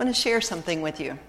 I want to share something with you.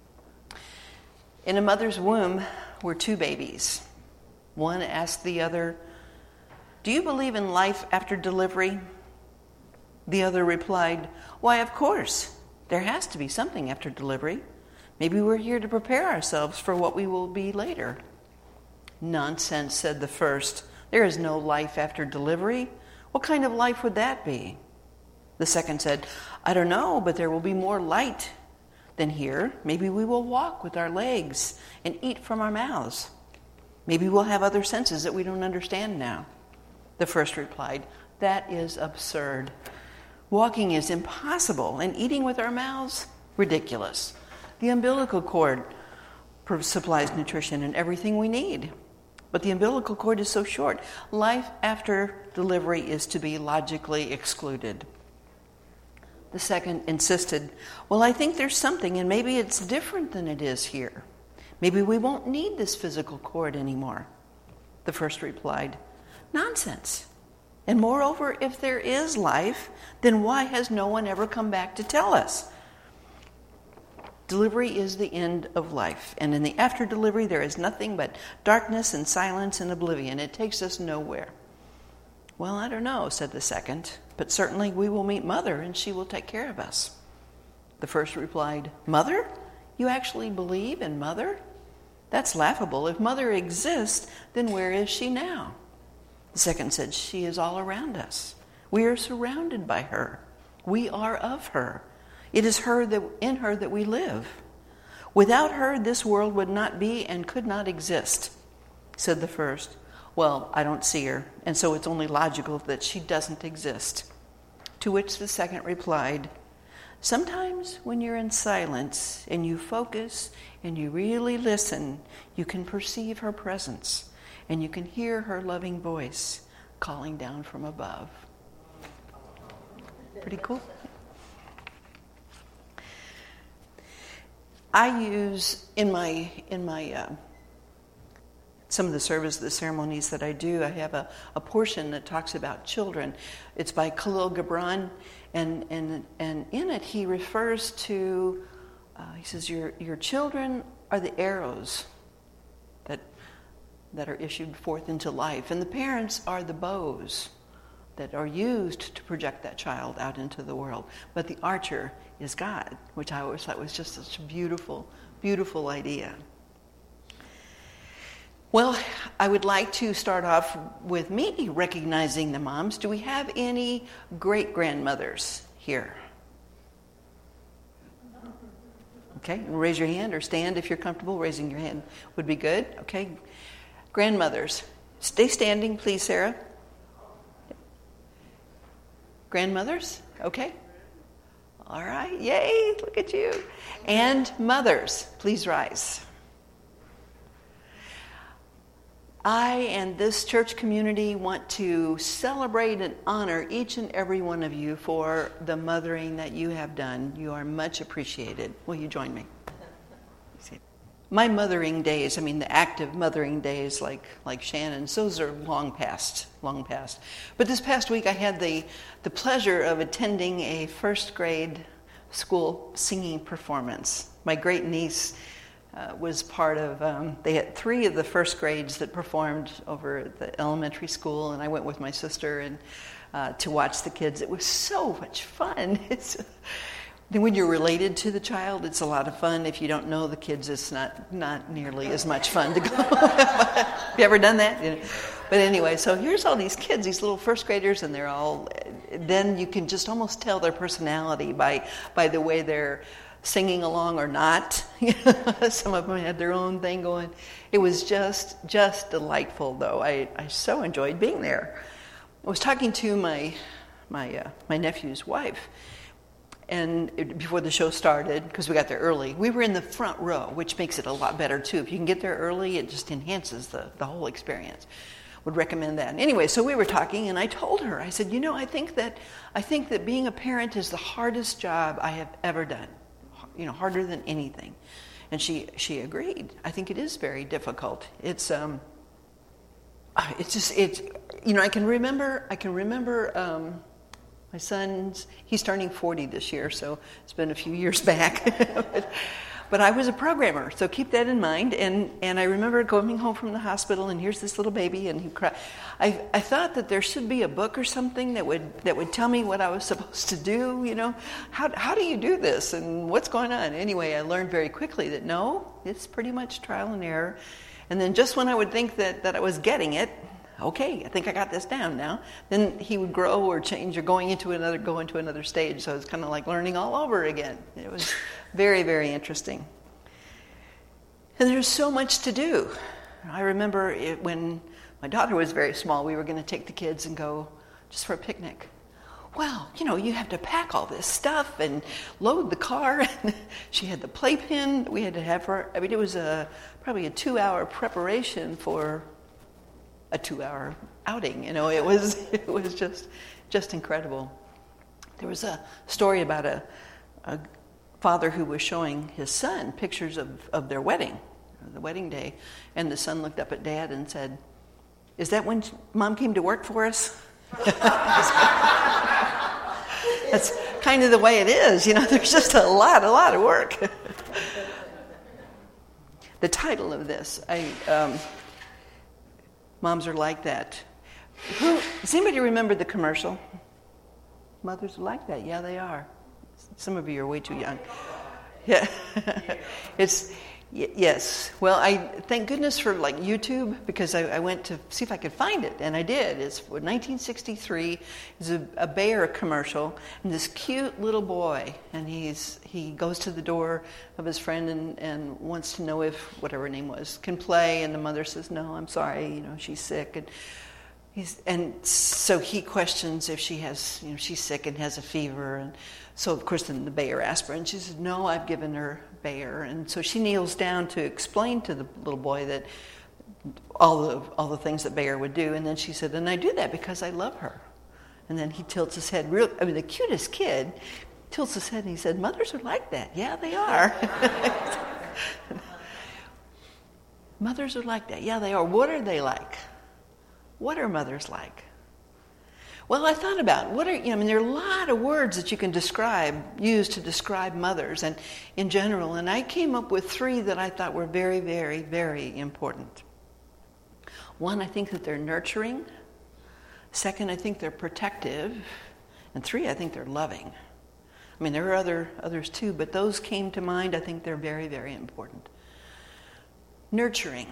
In a mother's womb were two babies. One asked the other, "Do you believe in life after delivery?" The other replied, "Why, of course. There has to be something after delivery. Maybe we're here to prepare ourselves for what we will be later." "Nonsense," said the first. "There is no life after delivery. What kind of life would that be?" The second said, "I don't know, but there will be more light than here. Maybe we will walk with our legs and eat from our mouths. Maybe we'll have other senses that we don't understand now." The first replied, "That is absurd. Walking is impossible, and eating with our mouths, ridiculous. The umbilical cord supplies nutrition and everything we need. But the umbilical cord is so short. Life after delivery is to be logically excluded." The second insisted, "Well, I think there's something, and maybe it's different than it is here. Maybe we won't need this physical cord anymore." The first replied, "Nonsense. And moreover, if there is life, then why has no one ever come back to tell us? Delivery is the end of life, and in the after delivery there is nothing but darkness and silence and oblivion. It takes us nowhere." "Well, I don't know," said the second, "but certainly we will meet Mother, and she will take care of us." The first replied, "Mother? You actually believe in Mother? That's laughable. If Mother exists, then where is she now?" The second said, "She is all around us. We are surrounded by her. We are of her. It is in her that we live. Without her, this world would not be and could not exist." Said the first, "Well, I don't see her, and so it's only logical that she doesn't exist." To which the second replied, "Sometimes when you're in silence and you focus and you really listen, you can perceive her presence and you can hear her loving voice calling down from above." Pretty cool. I use in my some of the ceremonies that I do, I have a portion that talks about children. It's by Khalil Gibran, and in it he refers to, he says, your children are the arrows that are issued forth into life, and the parents are the bows that are used to project that child out into the world. But the archer is God, which I always thought was just such a beautiful, beautiful idea. Well, I would like to start off with me recognizing the moms. Do we have any great-grandmothers here? Okay, raise your hand or stand if you're comfortable. Raising your hand would be good. Okay, grandmothers. Stay standing, please, Sarah. Grandmothers? Okay. All right. Yay, look at you. And mothers, please rise. I and this church community want to celebrate and honor each and every one of you for the mothering that you have done. You are much appreciated. Will you join me? My mothering days, the active mothering days like Shannon's, those are long past. But this past week I had the pleasure of attending a first grade school singing performance. My great niece was part of, they had 3 of the first grades that performed over at the elementary school, and I went with my sister and to watch the kids. It was so much fun. When you're related to the child, it's a lot of fun. If you don't know the kids, it's not nearly as much fun to go. Have you ever done that? Yeah. But anyway, so here's all these kids, these little first graders, and they're all, then you can just almost tell their personality by the way they're singing along or not. Some of them had their own thing going. It was just delightful, though. I so enjoyed being there. I was talking to my nephew's wife, and before the show started, because we got there early, we were in the front row, which makes it a lot better too. If you can get there early, it just enhances the whole experience. Would recommend that. Anyway, so we were talking, and I told her, I said, I think that being a parent is the hardest job I have ever done. Harder than anything. And she agreed. I think it is very difficult. I can remember My he's turning 40 this year, so it's been a few years back. But I was a programmer, so keep that in mind. And I remember coming home from the hospital, and here's this little baby, and he cried. I thought that there should be a book or something that would tell me what I was supposed to do. You know, how do you do this, and what's going on? Anyway, I learned very quickly that no, it's pretty much trial and error. And then just when I would think that I was getting it, okay, I think I got this down now, then he would grow or change or go into another stage. So it's kind of like learning all over again. It was very, very interesting. And there's so much to do. I remember when my daughter was very small, we were going to take the kids and go just for a picnic. Well, you know, you have to pack all this stuff and load the car. And she had the playpen we had to have her. I mean, it was probably a 2-hour preparation for a 2-hour outing. You know, it was just incredible. There was a story about a father who was showing his son pictures of their wedding, the wedding day, and the son looked up at Dad and said, "Is that when Mom came to work for us?" That's kind of the way it is. You know, there's just a lot of work. The title of this, Moms Are Like That. Does anybody remember the commercial? Mothers Are Like That. Yeah, they are. Some of you are way too young. Yeah. Yes. Well, I thank goodness for like YouTube, because I went to see if I could find it, and I did. It's 1963. It's a Bayer commercial, and this cute little boy, and he goes to the door of his friend and wants to know if whatever her name was can play, and the mother says, "No, I'm sorry, you know, she's sick." And so he questions if she has, you know, she's sick and has a fever. And so, of course, then the Bayer aspirin. She says, "No, I've given her Bayer." And so she kneels down to explain to the little boy that all the things that Bayer would do. And then she said, "And I do that because I love her." And then he tilts his head. The cutest kid tilts his head and he said, "Mothers are like that." Yeah, they are. Mothers are like that. Yeah, they are. What are they like? What are mothers like? Well, I thought about there are a lot of words that you can use to describe mothers and in general, and I came up with 3 that I thought were very, very, very important. 1, I think that they're nurturing. 2, I think they're protective. And 3, I think they're loving. I mean, there are others too, but those came to mind. I think they're very, very important. Nurturing.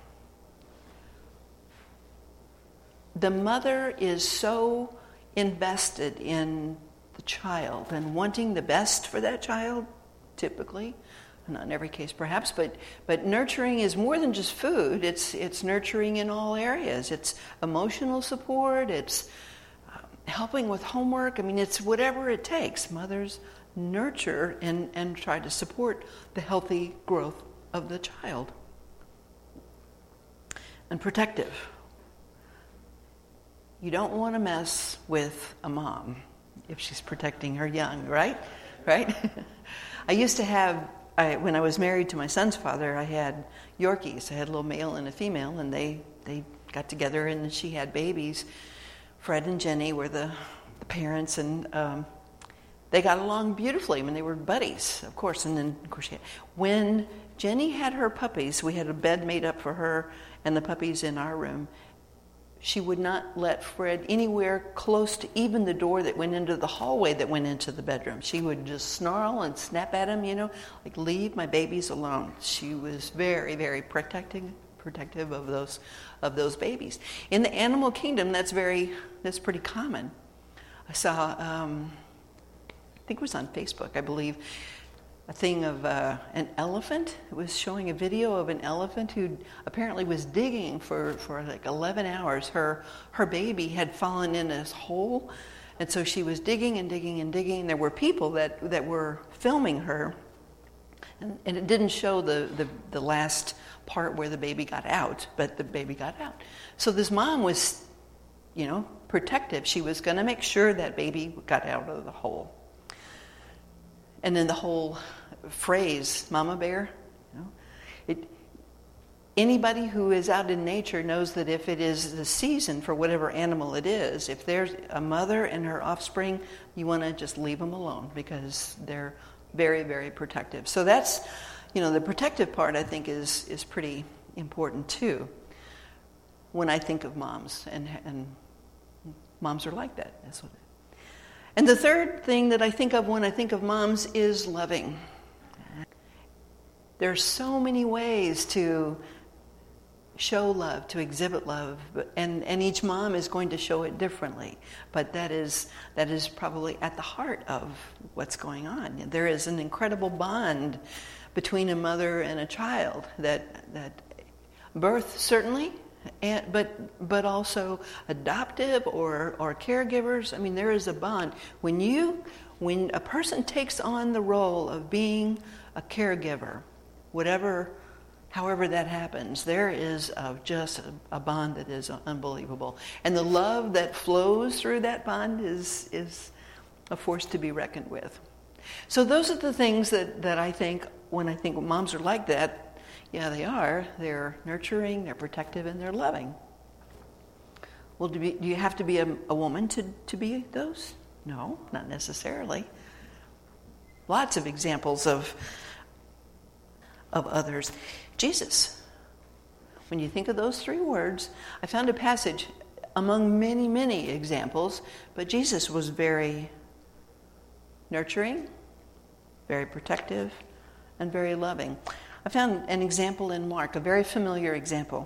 The mother is so invested in the child and wanting the best for that child, typically, not in every case perhaps, but nurturing is more than just food. It's nurturing in all areas. It's emotional support, it's helping with homework. I mean, it's whatever it takes. Mothers nurture and try to support the healthy growth of the child. And protective. You don't want to mess with a mom if she's protecting her young, right? Right? I used to have, when I was married to my son's father, I had Yorkies. I had a little male and a female, and they got together and she had babies. Fred and Jenny were the parents, and they got along beautifully. I mean, they were buddies, of course. And then, of course, when Jenny had her puppies, we had a bed made up for her and the puppies in our room. She would not let Fred anywhere close to even the door that went into the hallway that went into the bedroom. She would just snarl and snap at him, like, "Leave my babies alone." She was very, very protective of those babies. In the animal kingdom, that's pretty common. I saw, I think it was on Facebook, I believe, a thing of an elephant. It was showing a video of an elephant who apparently was digging for like 11 hours. Her baby had fallen in this hole, and so she was digging and digging and digging. There were people that were filming her, and it didn't show the last part where the baby got out, but the baby got out. So this mom was, protective. She was going to make sure that baby got out of the hole. And then the whole phrase, "Mama Bear," Anybody who is out in nature knows that if it is the season for whatever animal it is, if there's a mother and her offspring, you want to just leave them alone because they're very, very protective. So that's, the protective part I think is pretty important too when I think of moms, and moms are like that. That's what. And the third thing that I think of when I think of moms is loving. There's so many ways to show love, to exhibit love, and each mom is going to show it differently. But that is probably at the heart of what's going on. There is an incredible bond between a mother and a child that birth certainly, but also adoptive or caregivers. I mean, there is a bond. When a person takes on the role of being a caregiver, however that happens, there is just a bond that is unbelievable. And the love that flows through that bond is a force to be reckoned with. So those are the things that I think when I think moms are like that. Yeah, they are. They're nurturing, they're protective, and they're loving. Well, do you have to be a woman to be those? No, not necessarily. Lots of examples of others. Jesus. When you think of those three words, I found a passage among many, many examples, but Jesus was very nurturing, very protective, and very loving. I found an example in Mark, a very familiar example.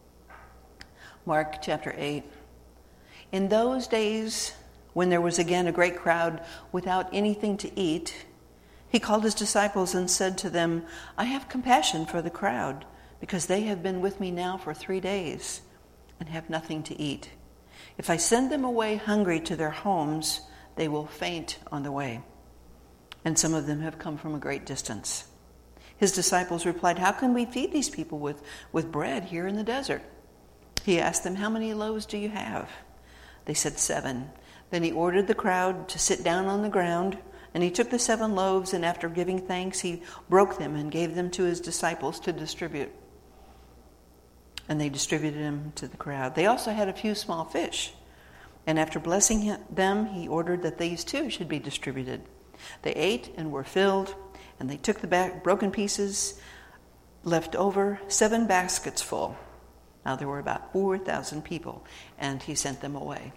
Mark chapter 8. In those days, when there was again a great crowd without anything to eat, he called his disciples and said to them, I have compassion for the crowd, because they have been with me now for 3 days and have nothing to eat. If I send them away hungry to their homes, they will faint on the way. And some of them have come from a great distance. His disciples replied, how can we feed these people with bread here in the desert? He asked them, how many loaves do you have? They said 7. Then he ordered the crowd to sit down on the ground. And he took the 7 loaves, and after giving thanks, he broke them and gave them to his disciples to distribute. And they distributed them to the crowd. They also had a few small fish. And after blessing them, he ordered that these too should be distributed. They ate and were filled, and they took the broken pieces left over, 7 baskets full. Now there were about 4,000 people, and he sent them away.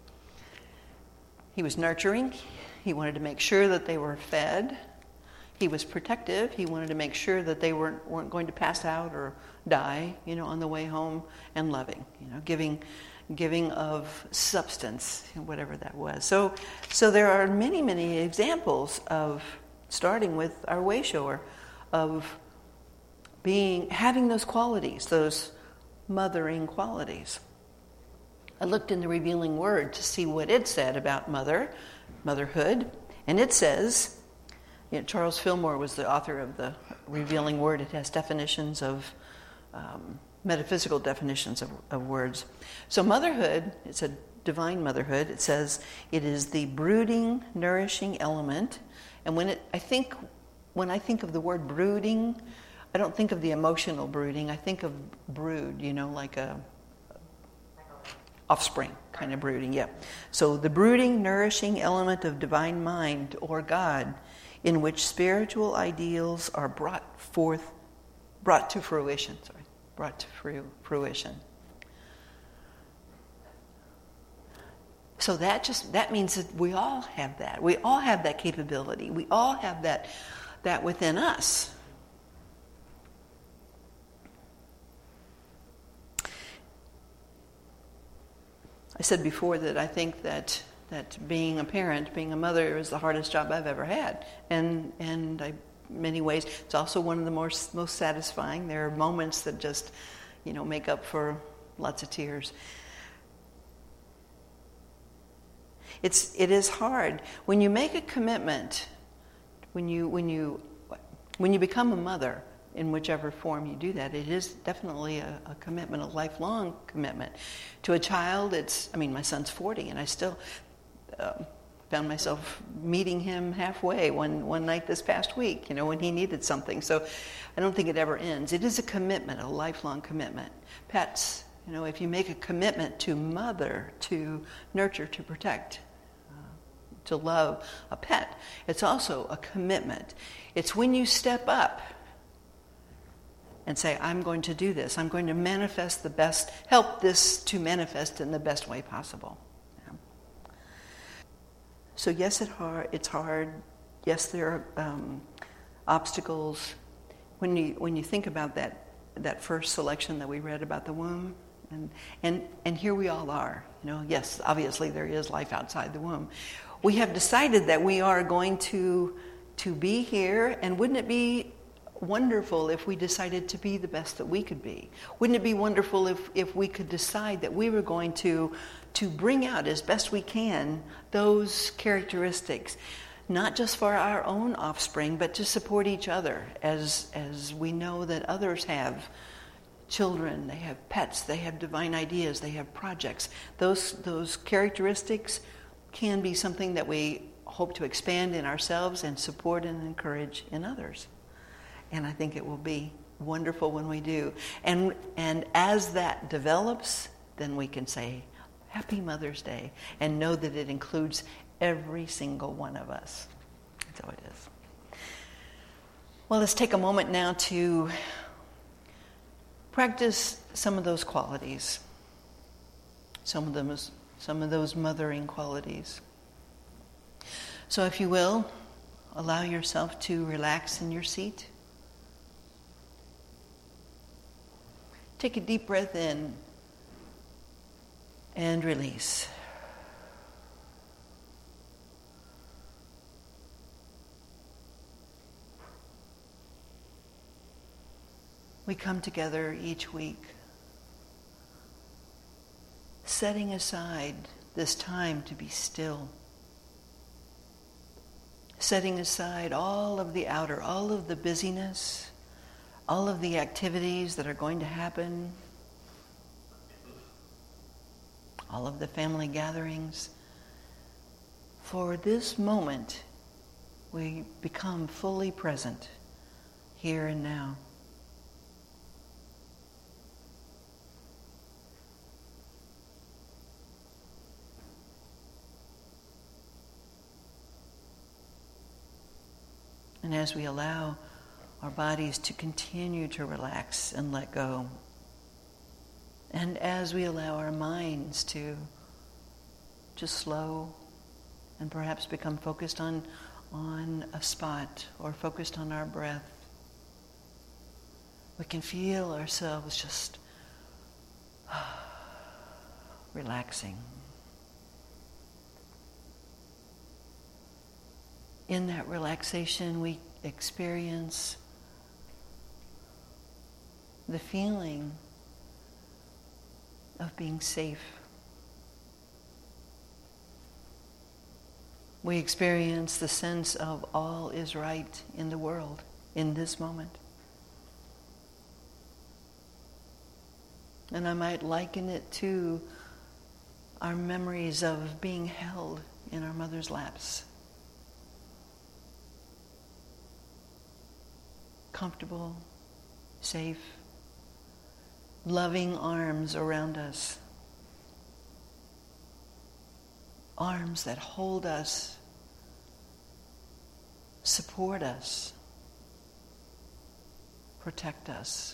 He was nurturing. He wanted to make sure that they were fed. He was protective. He wanted to make sure that they weren't going to pass out or die, on the way home, and loving, giving of substance, whatever that was. So there are many, many examples of, starting with our wayshower, of having those qualities, those mothering qualities. I looked in the Revealing Word to see what it said about motherhood, and it says, Charles Fillmore was the author of the Revealing Word. It has definitions of, metaphysical definitions of words. So motherhood, it's a divine motherhood. It says it is the brooding, nourishing element. And when I think of the word brooding, I don't think of the emotional brooding. I think of brood, like a offspring kind of brooding, yeah. So the brooding, nourishing element of divine mind or God, in which spiritual ideals are brought to fruition. So that means that we all have that. We all have that capability. We all have that within us. I said before that I think that being a parent, being a mother, is the hardest job I've ever had, and in many ways it's also one of the most satisfying. There are moments that just, make up for lots of tears. It is hard when you make a commitment, when you become a mother. In whichever form you do that, it is definitely a commitment, a lifelong commitment. To a child, my son's 40, and I still found myself meeting him halfway one night this past week, when he needed something. So I don't think it ever ends. It is a commitment, a lifelong commitment. Pets, if you make a commitment to mother, to nurture, to protect, to love a pet, it's also a commitment. It's when you step up and say, I'm going to do this. I'm going to manifest the best, help this to manifest in the best way possible. Yeah. So yes, it's hard. Yes, there are obstacles. When you think about that first selection that we read about the womb, and here we all are. Yes, obviously there is life outside the womb. We have decided that we are going to be here, and wouldn't it be wonderful if we decided to be the best that we could be? Wouldn't it be wonderful if we could decide that we were going to bring out as best we can those characteristics, not just for our own offspring, but to support each other as we know that others have children, they have pets, they have divine ideas, they have projects. Those characteristics can be something that we hope to expand in ourselves and support and encourage in others. And I think it will be wonderful when we do. And as that develops, then we can say, Happy Mother's Day, and know that it includes every single one of us. So it is. Well, let's take a moment now to practice some of those qualities, some of those mothering qualities. So if you will, allow yourself to relax in your seat. Take a deep breath in and release. We come together each week, setting aside this time to be still, setting aside all of the outer, all of the busyness, all of the activities that are going to happen, all of the family gatherings. For this moment, we become fully present here and now. And as we allow our bodies to continue to relax and let go, and as we allow our minds to just slow and perhaps become focused on a spot or focused on our breath, we can feel ourselves just relaxing. In that relaxation, we experience the feeling of being safe. We experience the sense of all is right in the world in this moment. And I might liken it to our memories of being held in our mother's laps. Comfortable, safe, loving arms around us. Arms that hold us, support us, protect us.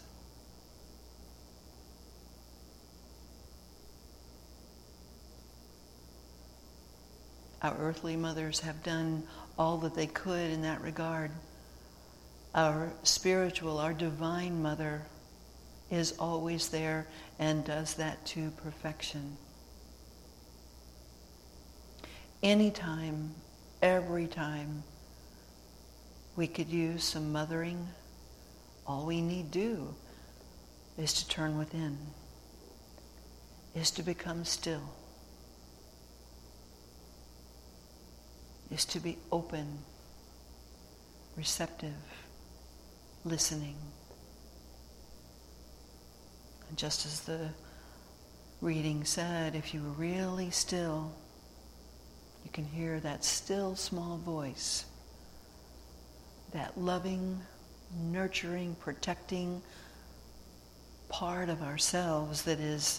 Our earthly mothers have done all that they could in that regard. Our spiritual, our divine mother is always there and does that to perfection. Anytime, every time we could use some mothering, all we need do is to turn within, is to become still, is to be open, receptive, listening. And just as the reading said, if you were really still, You can hear that still small voice, that loving, nurturing, protecting part of ourselves that is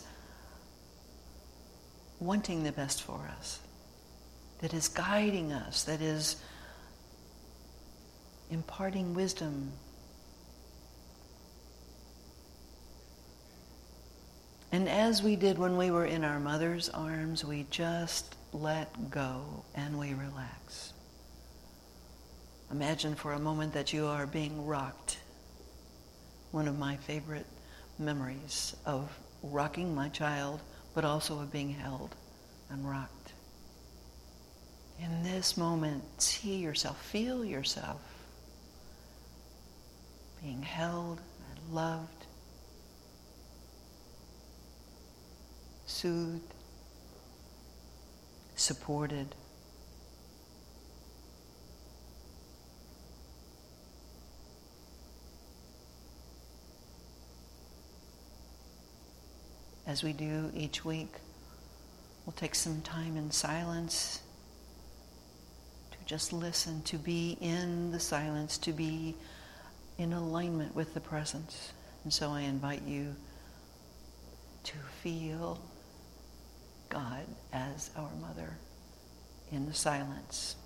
wanting the best for us, that is guiding us, that is imparting wisdom. And as we did when we were in our mother's arms, we just let go and we relax. Imagine for a moment that you are being rocked. One of my favorite memories of rocking my child, but also of being held and rocked. In this moment, see yourself, feel yourself being held and loved, soothed, supported. As we do each week, we'll take some time in silence to just listen, to be in the silence, to be in alignment with the presence. And so I invite you to feel God as our mother in the silence.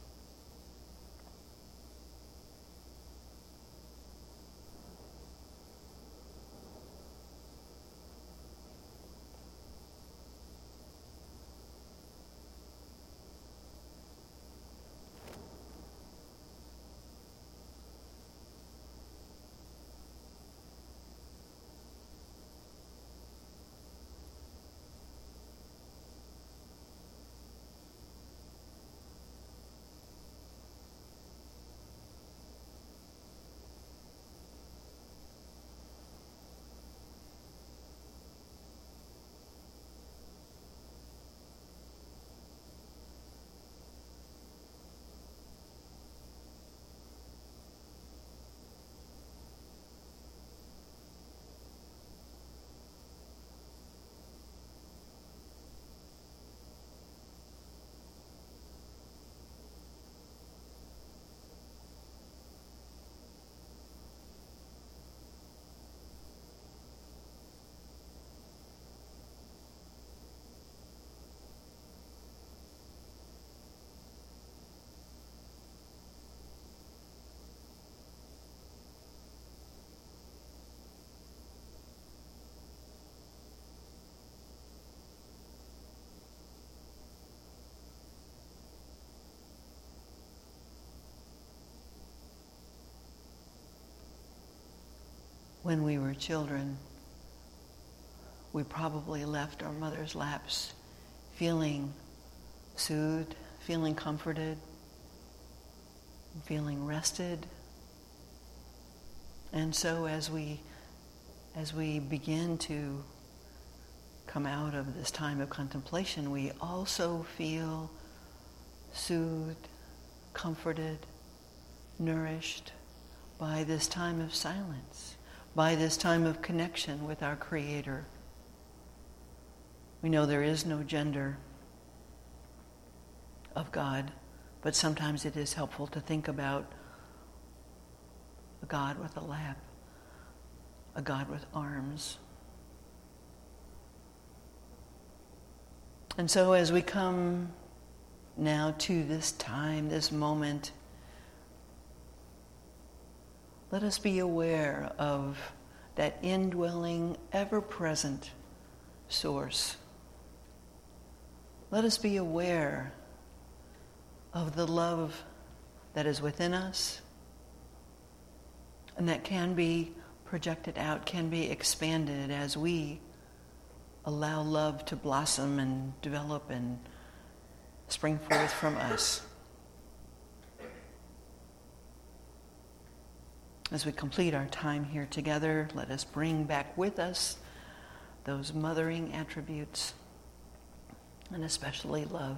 When we were children, we probably left our mother's laps feeling soothed, feeling comforted, feeling rested. And so as we begin to come out of this time of contemplation, we also feel soothed, comforted, nourished by this time of silence, by this time of connection with our Creator. We know there is no gender of God, but sometimes it is helpful to think about a God with a lap, a God with arms. And so as we come now to this time, this moment, let us be aware of that indwelling, ever-present source. Let us be aware of the love that is within us and that can be projected out, can be expanded as we allow love to blossom and develop and spring forth from us. As we complete our time here together, let us bring back with us those mothering attributes, and especially love.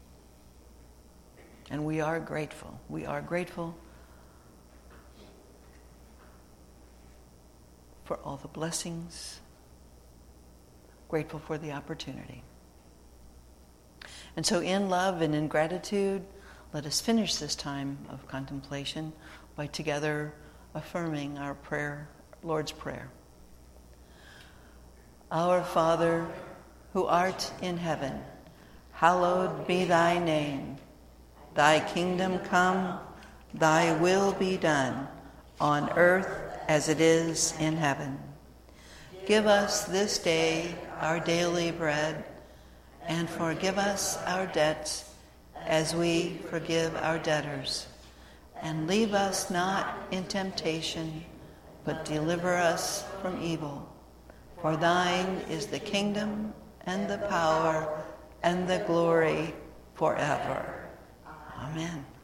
And we are grateful. We are grateful for all the blessings, grateful for the opportunity. And so in love and in gratitude, let us finish this time of contemplation by together affirming our prayer, Lord's Prayer. Our Father, who art in heaven, hallowed be thy name. Thy kingdom come, thy will be done, on earth as it is in heaven. Give us this day our daily bread, and forgive us our debts as we forgive our debtors. And leave us not in temptation, but deliver us from evil. For thine is the kingdom and the power and the glory forever. Amen.